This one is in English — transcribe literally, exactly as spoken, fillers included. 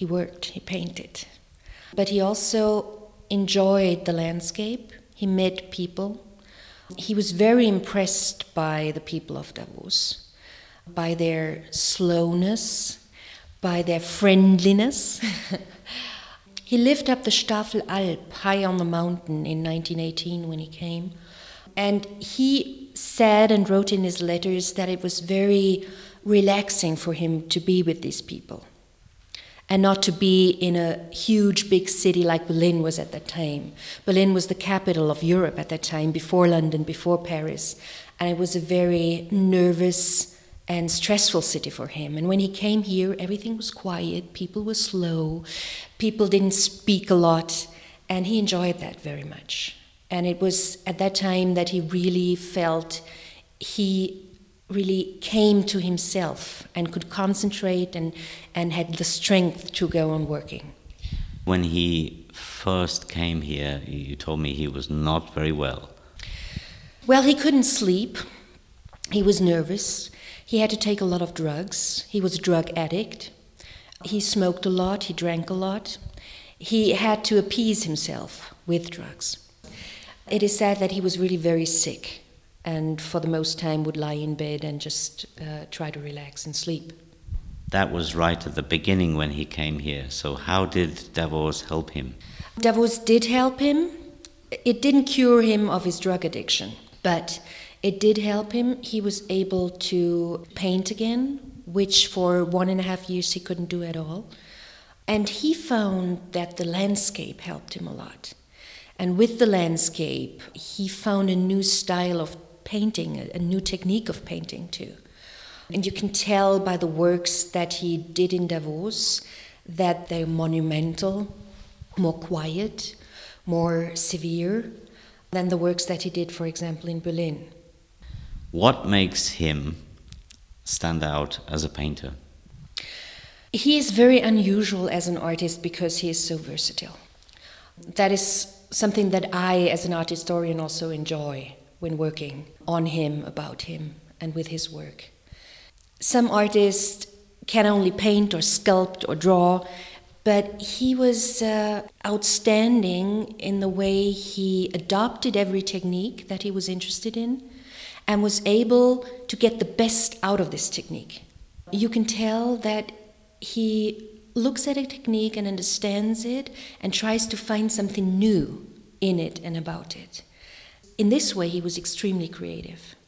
He worked, he painted. But he also enjoyed the landscape. He met people. He was very impressed by the people of Davos, by their slowness, by their friendliness. He lived up the Stafelalp, high on the mountain, in nineteen eighteen when he came. And he said and wrote in his letters that it was very relaxing for him to be with these people and not to be in a huge big city like Berlin was at that time. Berlin was the capital of Europe at that time, before London, before Paris. And it was a very nervous and stressful city for him. And when he came here, everything was quiet, people were slow, people didn't speak a lot, and he enjoyed that very much. And it was at that time that he really felt he really came to himself and could concentrate and, and had the strength to go on working. When he first came here, you told me he was not very well. Well, he couldn't sleep. He was nervous. He had to take a lot of drugs. He was a drug addict. He smoked a lot. He drank a lot. He had to appease himself with drugs. It is said that he was really very sick and for the most time would lie in bed and just uh, try to relax and sleep. That was right at the beginning when he came here. So how did Davos help him? Davos did help him. It didn't cure him of his drug addiction, but it did help him. He was able to paint again, which for one and a half years he couldn't do at all. And he found that the landscape helped him a lot. And with the landscape, he found a new style of painting, a new technique of painting too. And you can tell by the works that he did in Davos that they're monumental, more quiet, more severe than the works that he did, for example, in Berlin. What makes him stand out as a painter? He is very unusual as an artist because he is so versatile. That is something that I, as an art historian, also enjoy when working on him, about him, and with his work. Some artists can only paint or sculpt or draw, but he was uh, outstanding in the way he adopted every technique that he was interested in and was able to get the best out of this technique. You can tell that he looks at a technique and understands it and tries to find something new in it and about it. In this way, he was extremely creative.